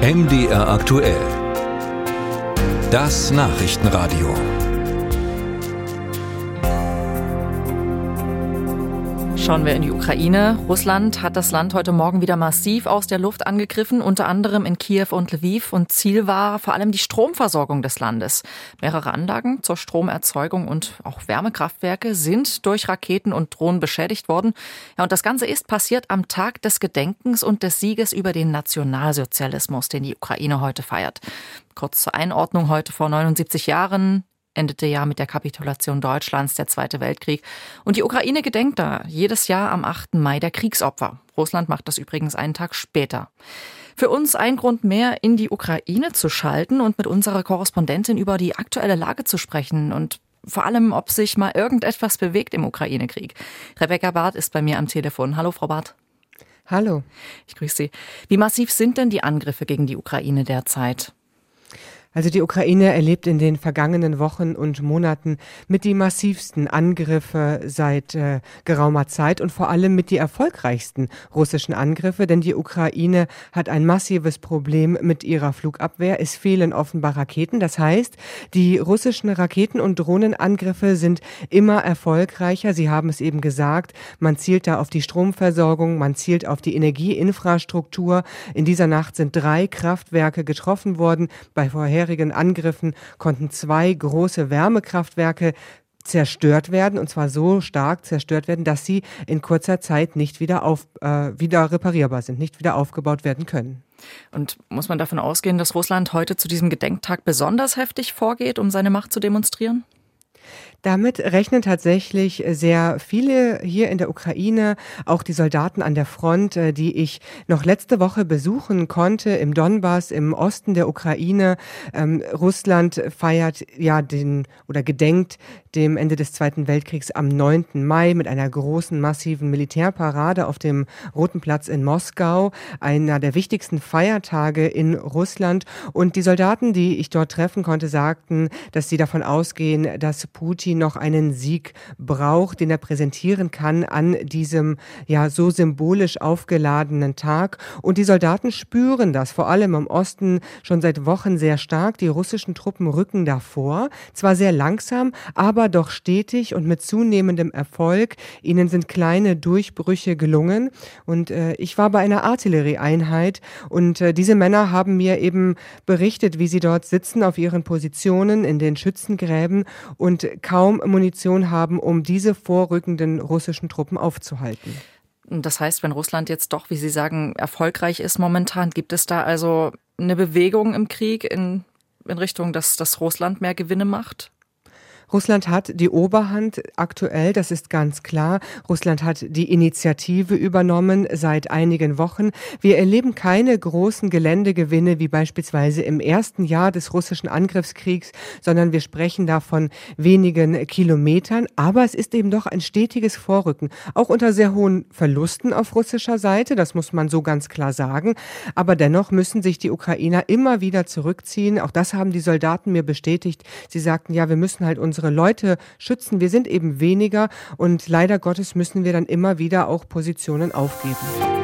MDR aktuell. Das Nachrichtenradio. Schauen wir in die Ukraine. Russland hat das Land heute Morgen wieder massiv aus der Luft angegriffen, unter anderem in Kiew und Lviv. Und Ziel war vor allem die Stromversorgung des Landes. Mehrere Anlagen zur Stromerzeugung und auch Wärmekraftwerke sind durch Raketen und Drohnen beschädigt worden. Ja, und das Ganze ist passiert am Tag des Gedenkens und des Sieges über den Nationalsozialismus, den die Ukraine heute feiert. Kurz zur Einordnung: heute vor 79 Jahren endete ja mit der Kapitulation Deutschlands der Zweite Weltkrieg. Und die Ukraine gedenkt da jedes Jahr am 8. Mai der Kriegsopfer. Russland macht das übrigens einen Tag später. Für uns ein Grund mehr, in die Ukraine zu schalten und mit unserer Korrespondentin über die aktuelle Lage zu sprechen und vor allem, ob sich mal irgendetwas bewegt im Ukraine-Krieg. Rebecca Barth ist bei mir am Telefon. Hallo, Frau Barth. Hallo. Ich grüße Sie. Wie massiv sind denn die Angriffe gegen die Ukraine derzeit? Also die Ukraine erlebt in den vergangenen Wochen und Monaten mit die massivsten Angriffe seit geraumer Zeit und vor allem mit die erfolgreichsten russischen Angriffe, denn die Ukraine hat ein massives Problem mit ihrer Flugabwehr. Es fehlen offenbar Raketen. Das heißt, die russischen Raketen- und Drohnenangriffe sind immer erfolgreicher. Sie haben es eben gesagt, man zielt da auf die Stromversorgung, man zielt auf die Energieinfrastruktur. In dieser Nacht sind 3 Kraftwerke getroffen worden. Bei vorherigen Angriffen konnten 2 große Wärmekraftwerke zerstört werden, und zwar so stark zerstört werden, dass sie in kurzer Zeit nicht wieder reparierbar sind, nicht wieder aufgebaut werden können. Und muss man davon ausgehen, dass Russland heute zu diesem Gedenktag besonders heftig vorgeht, um seine Macht zu demonstrieren? Damit rechnen tatsächlich sehr viele hier in der Ukraine, auch die Soldaten an der Front, die ich noch letzte Woche besuchen konnte im Donbass, im Osten der Ukraine. Russland feiert gedenkt dem Ende des Zweiten Weltkriegs am 9. Mai mit einer großen, massiven Militärparade auf dem Roten Platz in Moskau, einer der wichtigsten Feiertage in Russland. Und die Soldaten, die ich dort treffen konnte, sagten, dass sie davon ausgehen, dass Putin noch einen Sieg braucht, den er präsentieren kann an diesem so symbolisch aufgeladenen Tag. Und die Soldaten spüren das, vor allem im Osten, schon seit Wochen sehr stark. Die russischen Truppen rücken davor, zwar sehr langsam, aber doch stetig und mit zunehmendem Erfolg. Ihnen sind kleine Durchbrüche gelungen. Und ich war bei einer Artillerieeinheit und diese Männer haben mir eben berichtet, wie sie dort sitzen auf ihren Positionen in den Schützengräben und kaum Munition haben, um diese vorrückenden russischen Truppen aufzuhalten. Das heißt, wenn Russland jetzt doch, wie Sie sagen, erfolgreich ist momentan, gibt es da also eine Bewegung im Krieg in Richtung, dass Russland mehr Gewinne macht? Russland hat die Oberhand aktuell, das ist ganz klar. Russland hat die Initiative übernommen seit einigen Wochen. Wir erleben keine großen Geländegewinne wie beispielsweise im ersten Jahr des russischen Angriffskriegs, sondern wir sprechen da von wenigen Kilometern. Aber es ist eben doch ein stetiges Vorrücken, auch unter sehr hohen Verlusten auf russischer Seite, das muss man so ganz klar sagen. Aber dennoch müssen sich die Ukrainer immer wieder zurückziehen. Auch das haben die Soldaten mir bestätigt. Sie sagten, ja, wir müssen halt unsere Leute schützen. Wir sind eben weniger und leider Gottes müssen wir dann immer wieder auch Positionen aufgeben.